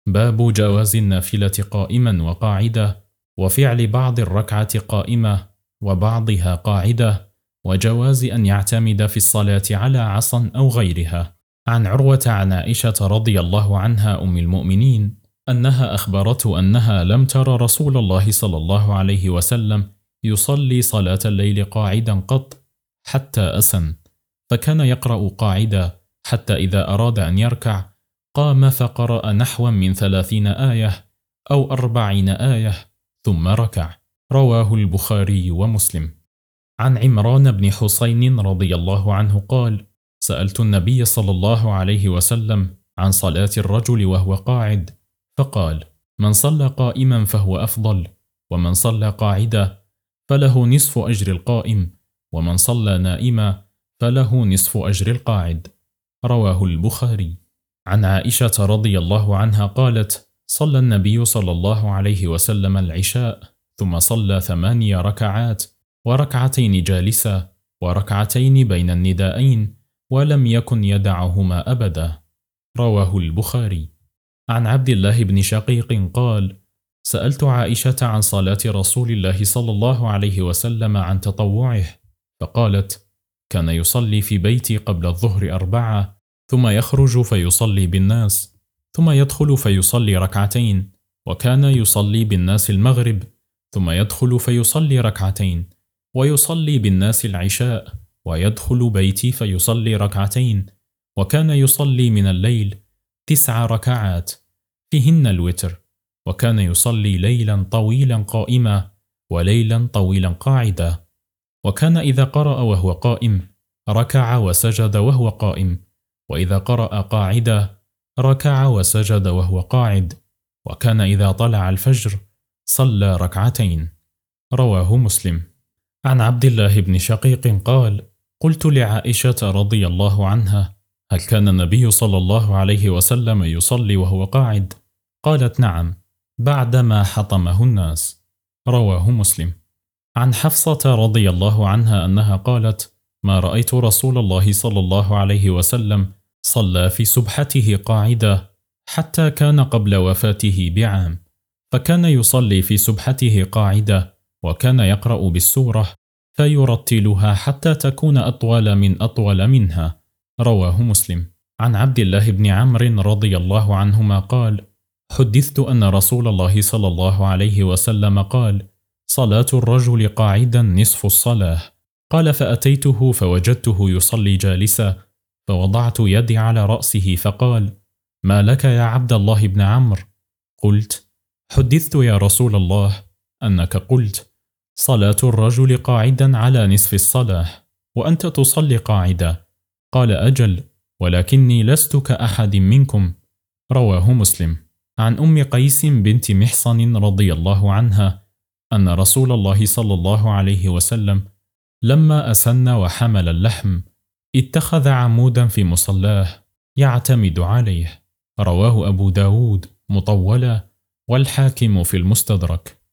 باب جواز النافلة قائما وقاعدة، وفعل بعض الركعة قائمة وبعضها قاعدة، وجواز أن يعتمد في الصلاة على عصا أو غيرها. عن عروة عن عائشة رضي الله عنها أم المؤمنين أنها أخبرته أنها لم تر رسول الله صلى الله عليه وسلم يصلي صلاة الليل قاعدا قط حتى أسن، فكان يقرأ قاعدا حتى إذا أراد أن يركع قام فقرأ نحوا من 30 آية أو 40 آية ثم ركع. رواه البخاري ومسلم. عن عمران بن حسين رضي الله عنه قال: سألت النبي صلى الله عليه وسلم عن صلاة الرجل وهو قاعد، فقال: من صلى قائما فهو أفضل، ومن صلى قاعدة فله نصف أجر القائم، ومن صلى نائما فله نصف أجر القاعد. رواه البخاري. عن عائشة رضي الله عنها قالت: صلى النبي صلى الله عليه وسلم العشاء ثم صلى 8 ركعات وركعتين جالسة وركعتين بين النداءين ولم يكن يدعهما أبدا. رواه البخاري. عن عبد الله بن شقيق قال: سألت عائشة عن صلاة رسول الله صلى الله عليه وسلم عن تطوعه، فقالت: كان يصلي في بيتي قبل الظهر 4، ثم يخرج فيصلي بالناس، ثم يدخل فيصلي ركعتين، وكان يصلي بالناس المغرب، ثم يدخل فيصلي ركعتين، ويصلي بالناس العشاء، ويدخل بيتي فيصلي ركعتين، وكان يصلي من الليل 9 ركعات فيهن الوتر، وكان يصلي ليلا طويلا قائما وليلا طويلا قاعدا، وكان إذا قرأ وهو قائم ركع وسجد وهو قائم، وإذا قرأ قاعدة ركع وسجد وهو قاعد، وكان إذا طلع الفجر صلى ركعتين. رواه مسلم. عن عبد الله بن شقيق قال: قلت لعائشة رضي الله عنها: هل كان النبي صلى الله عليه وسلم يصلي وهو قاعد؟ قالت: نعم، بعدما حطمه الناس. رواه مسلم. عن حفصة رضي الله عنها أنها قالت: ما رأيت رسول الله صلى الله عليه وسلم صلى في سبحته قاعدة حتى كان قبل وفاته بعام، فكان يصلي في سبحته قاعدة، وكان يقرأ بالسورة فيرتلها حتى تكون أطول منها. رواه مسلم. عن عبد الله بن عمرو رضي الله عنهما قال: حدثت أن رسول الله صلى الله عليه وسلم قال: صلاة الرجل قاعدا نصف الصلاة. قال: فأتيته فوجدته يصلي جالسا، فوضعت يدي على رأسه فقال: ما لك يا عبد الله بن عمرو؟ قلت: حدثت يا رسول الله أنك قلت: صلاة الرجل قاعدا على نصف الصلاة، وأنت تصلي قاعدة. قال: أجل، ولكني لست كأحد منكم. رواه مسلم. عن أم قيس بنت محصن رضي الله عنها أن رسول الله صلى الله عليه وسلم لما أسن وحمل اللحم اتخذ عمودا في مصلاه يعتمد عليه. رواه أبو داود مطولا، والحاكم في المستدرك.